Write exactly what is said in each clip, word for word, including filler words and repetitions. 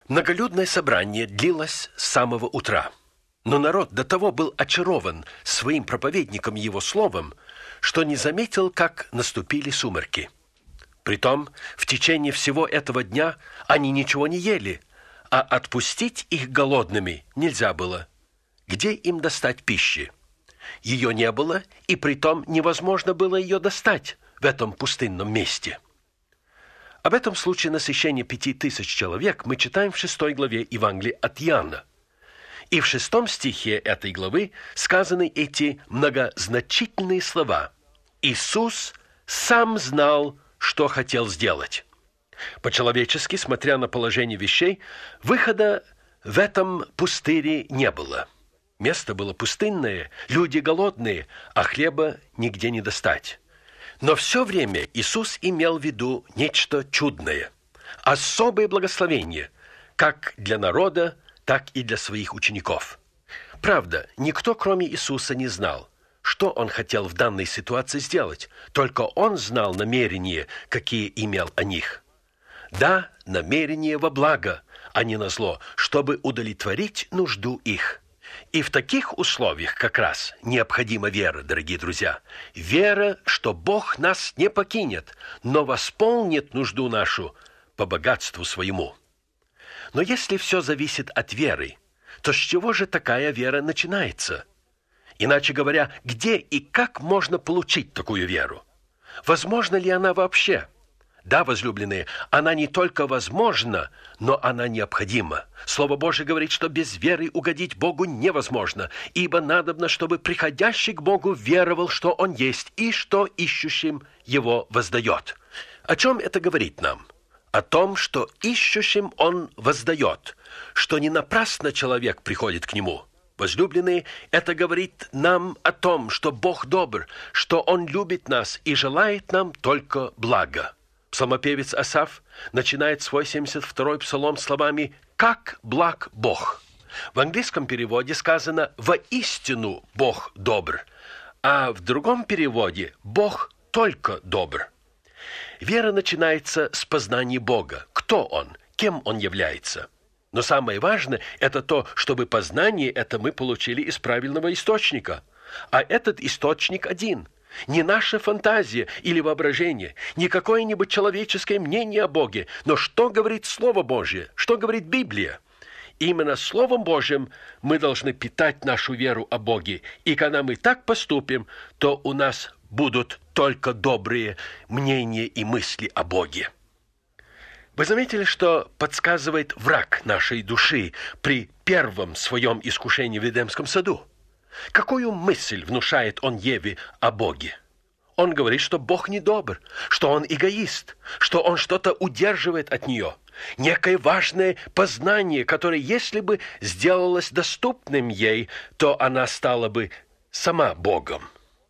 Многолюдное собрание длилось с самого утра, но народ до того был очарован своим проповедником и его словом, что не заметил, как наступили сумерки. Притом, в течение всего этого дня они ничего не ели, а отпустить их голодными нельзя было. Где им достать пищи? Ее не было, и притом невозможно было ее достать в этом пустынном месте. Об этом случае насыщения пяти тысяч человек мы читаем в шестой главе Евангелия от Иоанна. И в шестом стихе этой главы сказаны эти многозначительные слова. Иисус сам знал, что хотел сделать. По-человечески, смотря на положение вещей, выхода в этом пустыре не было. Место было пустынное, люди голодные, а хлеба нигде не достать. Но все время Иисус имел в виду нечто чудное, особое благословение, как для народа, так и для своих учеников. Правда, никто, кроме Иисуса, не знал, что Он хотел в данной ситуации сделать, только Он знал намерения, какие имел о них. Да, намерение во благо, а не на зло, чтобы удовлетворить нужду их. И в таких условиях как раз необходима вера, дорогие друзья. Вера, что Бог нас не покинет, но восполнит нужду нашу по богатству своему. Но если все зависит от веры, то с чего же такая вера начинается? Иначе говоря, где и как можно получить такую веру? Возможно ли она вообще? Да, возлюбленные, она не только возможна, но она необходима. Слово Божие говорит, что без веры угодить Богу невозможно, ибо надобно, чтобы приходящий к Богу веровал, что Он есть, и что ищущим Его воздает. О чем это говорит нам? О том, что ищущим Он воздает, что не напрасно человек приходит к Нему. Возлюбленные, это говорит нам о том, что Бог добр, что Он любит нас и желает нам только блага. Псалмопевец Асаф начинает свой семьдесят второй псалом словами «Как благ Бог». В английском переводе сказано «Воистину Бог добр», а в другом переводе «Бог только добр». Вера начинается с познания Бога. Кто Он? Кем Он является? Но самое важное – это то, чтобы познание это мы получили из правильного источника. А этот источник один – не наша фантазия или воображение, не какое-нибудь человеческое мнение о Боге, но что говорит Слово Божье, что говорит Библия. Именно Словом Божьим мы должны питать нашу веру о Боге, и когда мы так поступим, то у нас будут только добрые мнения и мысли о Боге. Вы заметили, что подсказывает враг нашей души при первом своем искушении в Эдемском саду? Какую мысль внушает он Еве о Боге? Он говорит, что Бог недобр, что Он эгоист, что Он что-то удерживает от нее. Некое важное познание, которое, если бы сделалось доступным ей, то она стала бы сама Богом.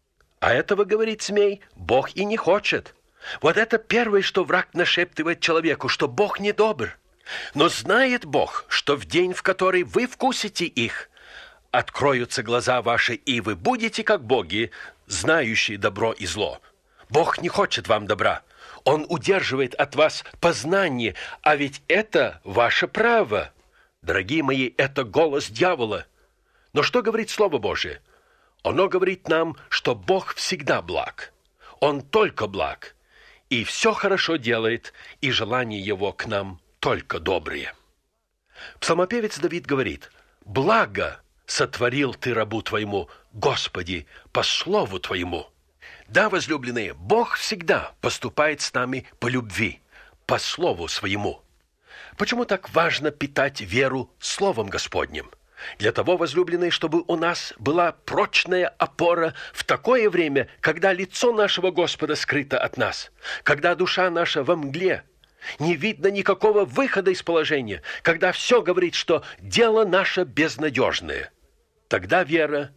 А этого, говорит змей, Бог и не хочет. Вот это первое, что враг нашептывает человеку, что Бог недобр. Но знает Бог, что в день, в который вы вкусите их, откроются глаза ваши, и вы будете как боги, знающие добро и зло. Бог не хочет вам добра. Он удерживает от вас познание, а ведь это ваше право. Дорогие мои, это голос дьявола. Но что говорит Слово Божие? Оно говорит нам, что Бог всегда благ. Он только благ. И все хорошо делает, и желания Его к нам только добрые. Псалмопевец Давид говорит: «Благо сотворил Ты рабу Твоему, Господи, по слову Твоему». Да, возлюбленные, Бог всегда поступает с нами по любви, по слову Своему. Почему так важно питать веру Словом Господним? Для того, возлюбленные, чтобы у нас была прочная опора в такое время, когда лицо нашего Господа скрыто от нас, когда душа наша во мгле, не видно никакого выхода из положения, когда все говорит, что дело наше безнадежное. Тогда вера,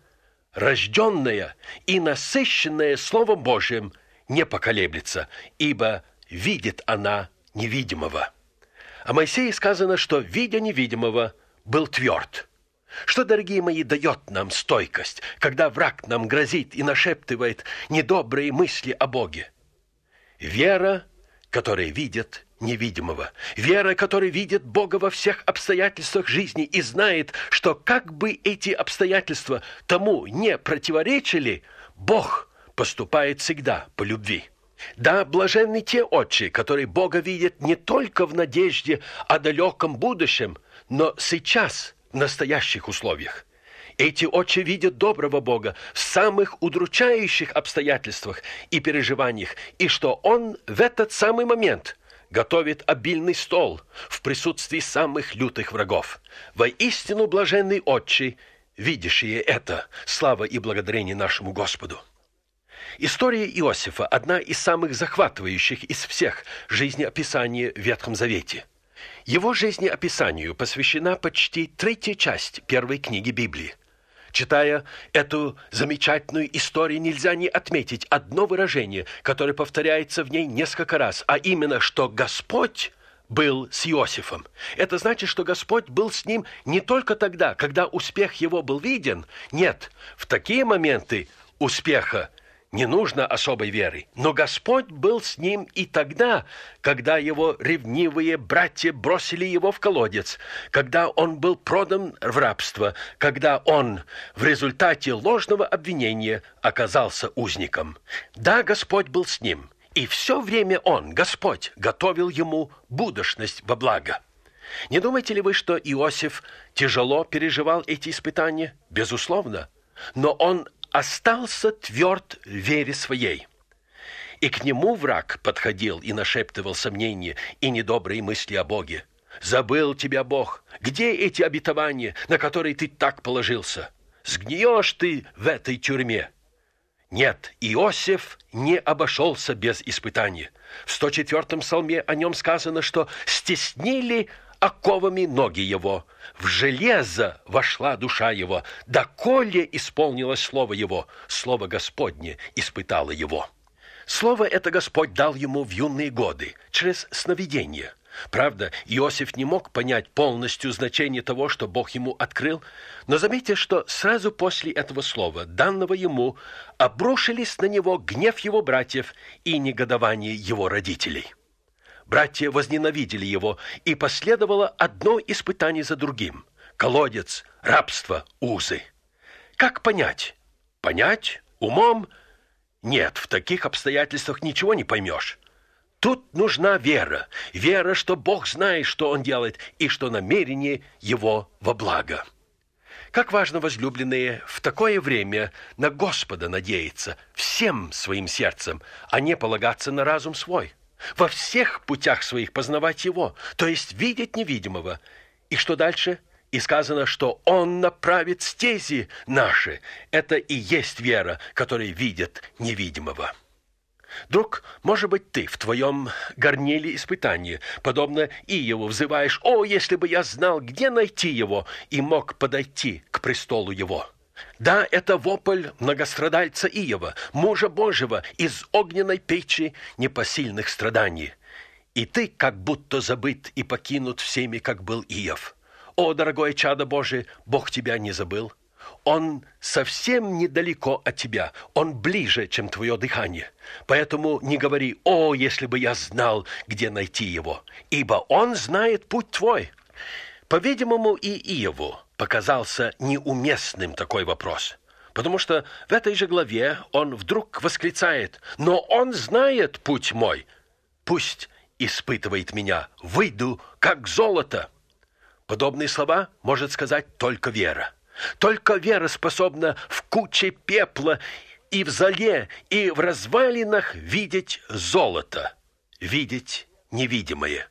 рожденная и насыщенная Словом Божиим, не поколеблется, ибо видит она невидимого. О Моисее сказано, что, видя невидимого, был тверд. Что, дорогие мои, дает нам стойкость, когда враг нам грозит и нашептывает недобрые мысли о Боге? Вера, которая видит невидимого. Вера, которая видит Бога во всех обстоятельствах жизни и знает, что как бы эти обстоятельства тому не противоречили, Бог поступает всегда по любви. Да, блаженны те отчи, которые Бога видят не только в надежде о далеком будущем, но сейчас, в настоящих условиях. Эти отчи видят доброго Бога в самых удручающих обстоятельствах и переживаниях, и что Он в этот самый момент готовит обильный стол в присутствии самых лютых врагов. Воистину блаженный отчи, видящие это, слава и благодарение нашему Господу. История Иосифа – одна из самых захватывающих из всех жизнеописаний в Ветхом Завете. Его жизнеописанию посвящена почти третья часть первой книги Библии. Читая эту замечательную историю, нельзя не отметить одно выражение, которое повторяется в ней несколько раз, а именно, что Господь был с Иосифом. Это значит, что Господь был с ним не только тогда, когда успех его был виден. Нет, в такие моменты успеха не нужно особой веры, но Господь был с ним и тогда, когда его ревнивые братья бросили его в колодец, когда он был продан в рабство, когда он в результате ложного обвинения оказался узником. Да, Господь был с ним, и все время он, Господь, готовил ему будущность во благо. Не думаете ли вы, что Иосиф тяжело переживал эти испытания? Безусловно, но он остался тверд в вере своей. И к нему враг подходил и нашептывал сомнения и недобрые мысли о Боге. «Забыл тебя Бог! Где эти обетования, на которые ты так положился? Сгниешь ты в этой тюрьме!» Нет, Иосиф не обошелся без испытания. В сто четвёртом псалме о нем сказано, что «стеснили оковами ноги его, в железо вошла душа его, доколе исполнилось слово его, слово Господне испытало его». Слово это Господь дал ему в юные годы, через сновидение. Правда, Иосиф не мог понять полностью значение того, что Бог ему открыл, но заметьте, что сразу после этого слова, данного ему, обрушились на него гнев его братьев и негодование его родителей. Братья возненавидели его, и последовало одно испытание за другим. Колодец, рабство, узы. Как понять? Понять умом? Нет, в таких обстоятельствах ничего не поймешь. Тут нужна вера. Вера, что Бог знает, что Он делает, и что намерение Его во благо. Как важно, возлюбленные, в такое время на Господа надеяться всем своим сердцем, а не полагаться на разум свой. Во всех путях своих познавать Его, то есть видеть невидимого. И что дальше? И сказано, что Он направит стези наши. Это и есть вера, которая видит невидимого. Друг, может быть, ты в твоем горниле испытания, подобно Иову, взываешь: «О, если бы я знал, где найти его, и мог подойти к престолу его». Да, это вопль многострадальца Иова, мужа Божьего, из огненной печи непосильных страданий. И ты как будто забыт и покинут всеми, как был Иов. О, дорогое чадо Божие, Бог тебя не забыл. Он совсем недалеко от тебя, Он ближе, чем твое дыхание. Поэтому не говори: «О, если бы я знал, где найти его», ибо Он знает путь твой. По-видимому, и Иову показался неуместным такой вопрос, потому что в этой же главе он вдруг восклицает: «Но Он знает путь мой, пусть испытывает меня, выйду, как золото». Подобные слова может сказать только вера. Только вера способна в куче пепла и в золе, и в развалинах видеть золото, видеть невидимое.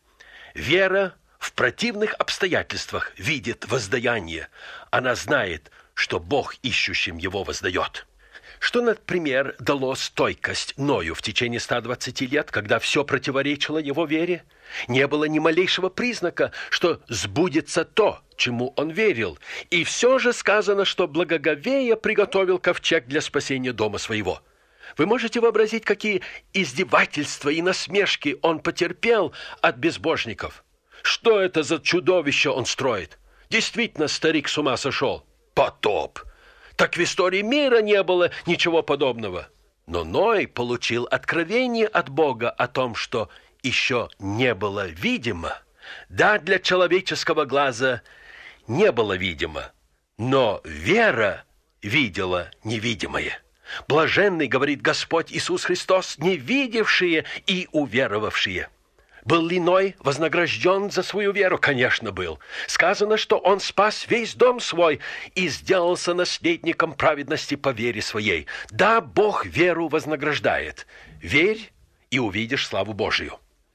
Вера в противных обстоятельствах видит воздаяние. Она знает, что Бог ищущим его воздает. Что, например, дало стойкость Ною в течение ста двадцати лет, когда все противоречило его вере? Не было ни малейшего признака, что сбудется то, чему он верил. И все же сказано, что благоговея приготовил ковчег для спасения дома своего. Вы можете вообразить, какие издевательства и насмешки он потерпел от безбожников? Что это за чудовище он строит? Действительно, старик с ума сошел. Потоп. Так в истории мира не было ничего подобного. Но Ной получил откровение от Бога о том, что еще не было видимо, да, для человеческого глаза не было видимо, но вера видела невидимое. Блаженный, говорит Господь Иисус Христос, не видевшие и уверовавшие. Был ли Ной вознагражден за свою веру? Конечно, был. Сказано, что он спас весь дом свой и сделался наследником праведности по вере своей. Да, Бог веру вознаграждает. Верь, и увидишь славу Божию.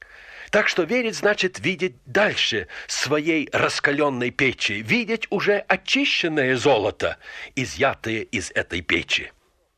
Так что верить значит видеть дальше своей раскаленной печи, видеть уже очищенное золото, изъятое из этой печи.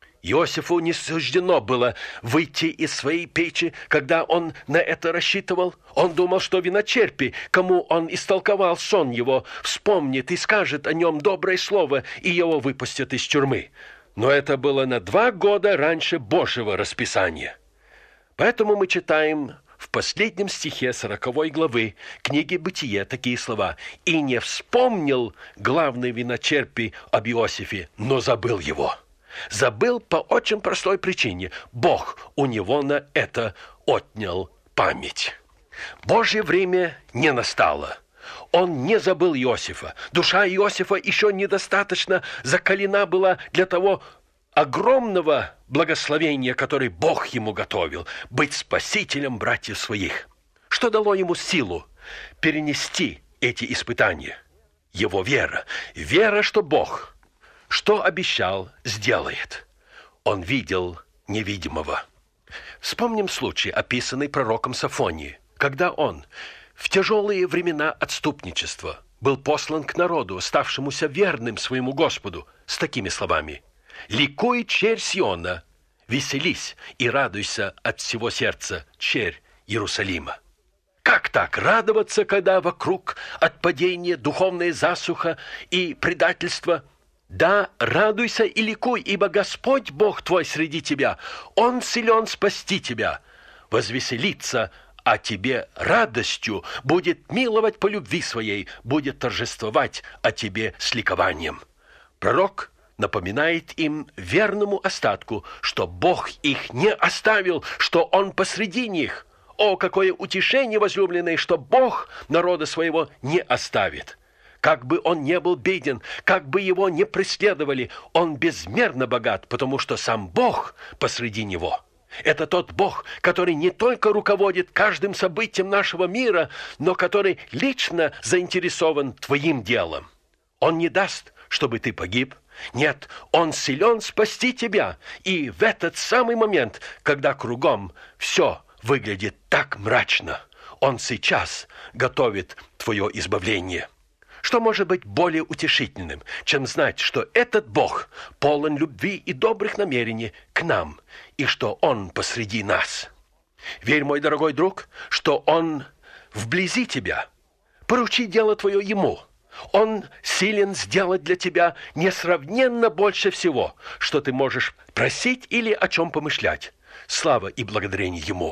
Иосифу не суждено было выйти из своей печи, когда он на это рассчитывал. Он думал, что виночерпий, кому он истолковал сон его, вспомнит и скажет о нем доброе слово, и его выпустят из тюрьмы. Но это было на два года раньше Божьего расписания. Поэтому мы читаем в последнем стихе сороковой главы книги «Бытие» такие слова: «И не вспомнил главный виночерпий об Иосифе, но забыл его». Забыл по очень простой причине. Бог у него на это отнял память. Божье время не настало. Он не забыл Иосифа. Душа Иосифа еще недостаточно закалена была для того огромного благословения, которое Бог ему готовил, быть спасителем братьев своих. Что дало ему силу перенести эти испытания? Его вера. Вера, что Бог, что обещал, сделает. Он видел невидимого. Вспомним случай, описанный пророком Софонией, когда он в тяжелые времена отступничества был послан к народу, ставшемуся верным своему Господу, с такими словами: «Ликуй, черь Сиона, веселись и радуйся от всего сердца, черь Иерусалима». Как так радоваться, когда вокруг отпадение, духовная засуха и предательство? Да, радуйся и ликуй, ибо Господь Бог твой среди тебя, Он силен спасти тебя. Возвеселится о тебе радостью, будет миловать по любви своей, будет торжествовать о тебе с ликованием. Пророк напоминает им, верному остатку, что Бог их не оставил, что Он посреди них. О, какое утешение, возлюбленные, что Бог народа своего не оставит! Как бы он не был беден, как бы его не преследовали, он безмерно богат, потому что сам Бог посреди него. Это тот Бог, который не только руководит каждым событием нашего мира, но который лично заинтересован твоим делом. Он не даст, чтобы ты погиб. Нет, Он силен спасти тебя. И в этот самый момент, когда кругом все выглядит так мрачно, Он сейчас готовит твое избавление. Что может быть более утешительным, чем знать, что этот Бог полон любви и добрых намерений к нам, и что Он посреди нас? Верь, мой дорогой друг, что Он вблизи тебя. Поручи дело твое Ему. Он силен сделать для тебя несравненно больше всего, что ты можешь просить или о чем помышлять. Слава и благодарение Ему.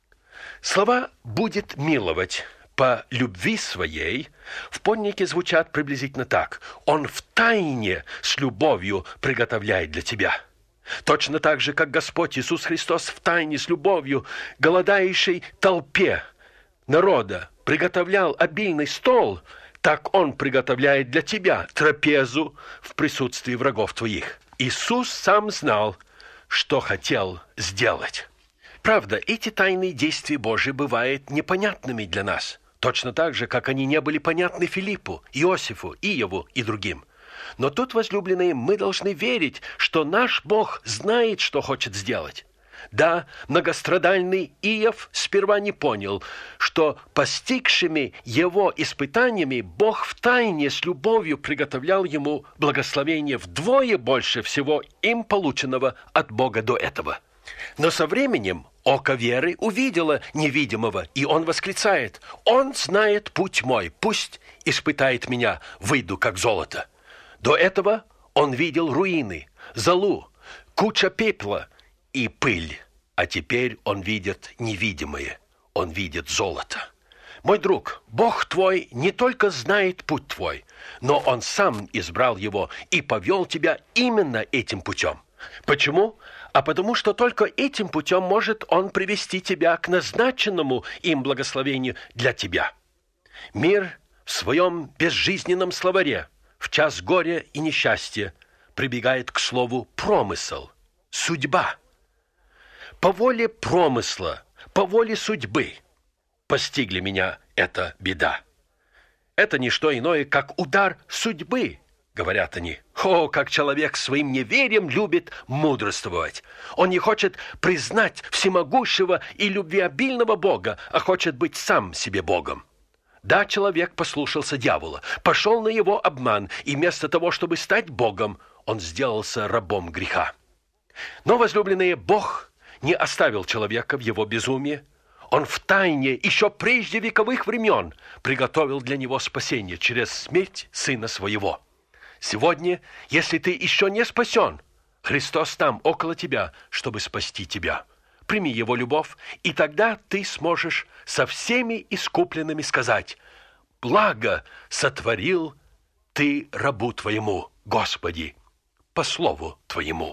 Слова «будет миловать» по любви своей в подлиннике звучат приблизительно так: Он втайне с любовью приготовляет для тебя. Точно так же, как Господь Иисус Христос втайне с любовью голодающей толпе народа приготовлял обильный стол, так Он приготовляет для тебя трапезу в присутствии врагов твоих. Иисус сам знал, что хотел сделать. Правда, эти тайные действия Божьи бывают непонятными для нас, точно так же, как они не были понятны Филиппу, Иосифу, Иову и другим. Но тут, возлюбленные, мы должны верить, что наш Бог знает, что хочет сделать. Да, многострадальный Иов сперва не понял, что постигшими его испытаниями Бог втайне с любовью приготовлял ему благословение вдвое больше всего им полученного от Бога до этого. Но со временем око веры увидело невидимого, и он восклицает: «Он знает путь мой, пусть испытает меня, выйду как золото». До этого он видел руины, золу, куча пепла и пыль, а теперь он видит невидимое, он видит золото. Мой друг, Бог твой не только знает путь твой, но Он сам избрал его и повел тебя именно этим путем. Почему? а потому что только этим путем может Он привести тебя к назначенному им благословению для тебя. Мир в своем безжизненном словаре в час горя и несчастья прибегает к слову «промысл», «судьба». По воле промысла, по воле судьбы постигли меня эта беда. Это не что иное, как удар судьбы, говорят они. О, как человек своим неверием любит мудрствовать. Он не хочет признать всемогущего и любвеобильного Бога, а хочет быть сам себе Богом. Да, человек послушался дьявола, пошел на его обман, и вместо того, чтобы стать Богом, он сделался рабом греха. Но, возлюбленные, Бог не оставил человека в его безумии. Он втайне, еще прежде вековых времен, приготовил для него спасение через смерть Сына Своего. Сегодня, если ты еще не спасен, Христос там, около тебя, чтобы спасти тебя. Прими Его любовь, и тогда ты сможешь со всеми искупленными сказать: «Благо сотворил ты рабу Твоему, Господи, по слову Твоему».